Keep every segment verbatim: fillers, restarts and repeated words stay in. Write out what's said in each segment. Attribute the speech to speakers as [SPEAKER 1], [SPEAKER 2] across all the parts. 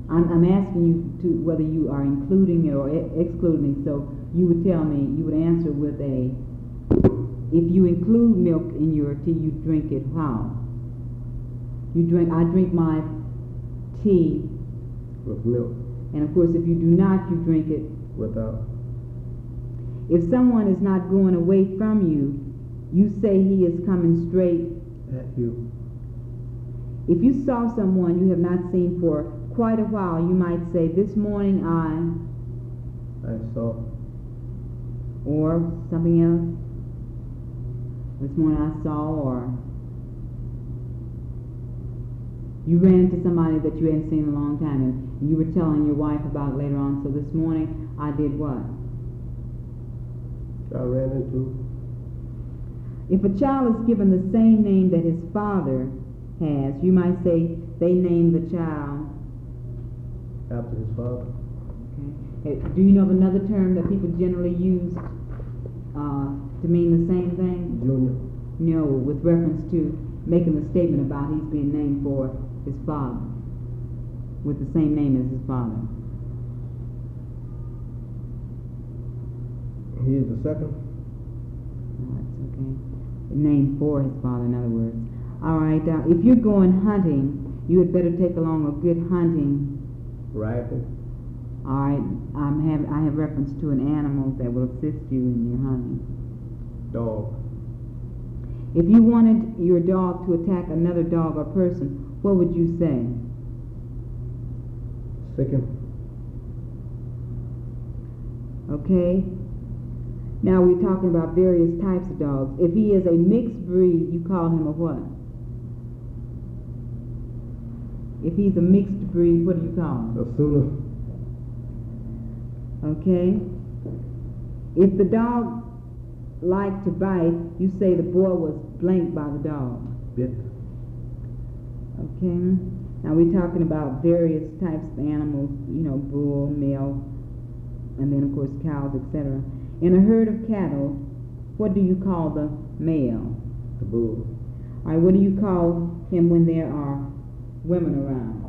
[SPEAKER 1] I'm, I'm asking you to whether you are including it or e excluding it. So you would tell me, you would answer with a, if you include milk in your tea, you drink it how? You drink, I drink my tea
[SPEAKER 2] with milk.
[SPEAKER 1] And of course, if you do not, you drink it
[SPEAKER 2] without.
[SPEAKER 1] If someone is not going away from you, you say he is coming straight
[SPEAKER 2] at you.
[SPEAKER 1] If you saw someone you have not seen for quite a while, you might say, this morning I...
[SPEAKER 2] I saw.
[SPEAKER 1] Or something else. This morning I saw, or... You ran into somebody that you hadn't seen in a long time, and you were telling your wife about it later on, so this morning I did what?
[SPEAKER 2] I ran into.
[SPEAKER 1] If a child is given the same name that his father has, you might say they named the child
[SPEAKER 2] after his father.
[SPEAKER 1] Okay. Do you know of another term that people generally use uh, to mean the same thing?
[SPEAKER 2] Junior.
[SPEAKER 1] No, with reference to making the statement about he's being named for his father, with the same name as his father.
[SPEAKER 2] He is the second?
[SPEAKER 1] No, that's okay. Named for his father, in other words. All right, uh, if you're going hunting, you had better take along a good hunting
[SPEAKER 2] rifle.
[SPEAKER 1] All right, I'm have, I have reference to an animal that will assist you in your hunting.
[SPEAKER 2] Dog.
[SPEAKER 1] If you wanted your dog to attack another dog or person, what would you say?
[SPEAKER 2] Sick him.
[SPEAKER 1] Okay. Now we're talking about various types of dogs. If he is a mixed breed, you call him a what? If he's a mixed breed, what do you call him?
[SPEAKER 2] A Sooner.
[SPEAKER 1] Okay. If the dog liked to bite, you say the boy was blanked by the dog.
[SPEAKER 2] Bit.
[SPEAKER 1] Okay. Now we're talking about various types of animals, you know, bull, male, and then of course cows, et cetera. In a herd of cattle, what do you call the male?
[SPEAKER 2] The bull.
[SPEAKER 1] All right, what do you call him when there are women around?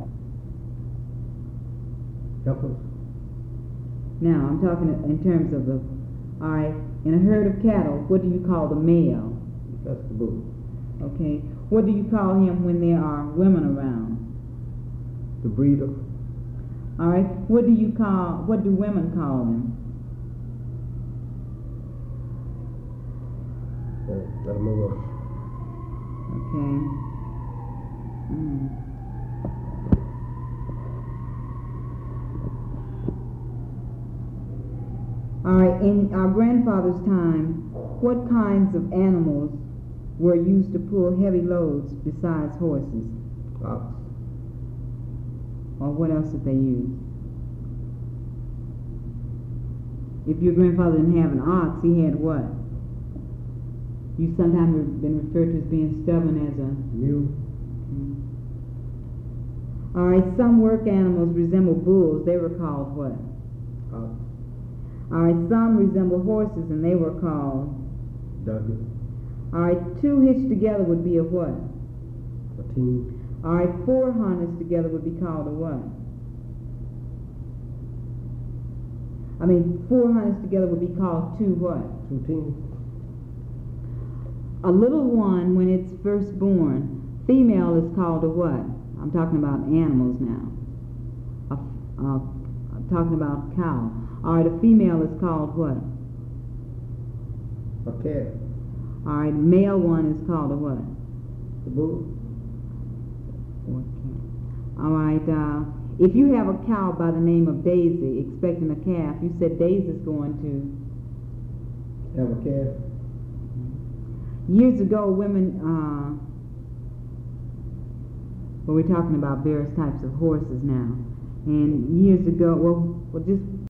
[SPEAKER 2] Heifers.
[SPEAKER 1] Now, I'm talking in terms of the, all right, in a herd of cattle, what do you call the male?
[SPEAKER 2] That's the bull.
[SPEAKER 1] Okay. What do you call him when there are women around?
[SPEAKER 2] The breeder.
[SPEAKER 1] All right. What do you call, what do women call him?
[SPEAKER 2] Let him move on.
[SPEAKER 1] Okay. Mm. All right, in our grandfather's time, what kinds of animals were used to pull heavy loads besides horses?
[SPEAKER 2] Ox.
[SPEAKER 1] Or what else did they use? If your grandfather didn't have an ox, he had what? You've sometimes been referred to as being stubborn as a
[SPEAKER 2] mule.
[SPEAKER 1] Okay. All right, some work animals resemble bulls. They were called what?
[SPEAKER 2] Ox.
[SPEAKER 1] All right, some resemble horses, and they were called?
[SPEAKER 2] Donkey.
[SPEAKER 1] All right, two hitched together would be a what?
[SPEAKER 2] A team.
[SPEAKER 1] All right, four harnessed together would be called a what? I mean, four harnessed together would be called two what?
[SPEAKER 2] Two teams.
[SPEAKER 1] A little one, when it's first born, female is called a what? I'm talking about animals now. A, uh, I'm talking about cow. All right, a female is called what?
[SPEAKER 2] A calf.
[SPEAKER 1] All right, male one is called a what?
[SPEAKER 2] The bull.
[SPEAKER 1] Okay. All right, uh, if you have a cow by the name of Daisy expecting a calf, you said Daisy's going to
[SPEAKER 2] have a calf.
[SPEAKER 1] Years ago, women, uh, well, we're talking about various types of horses now, and years ago, well, well just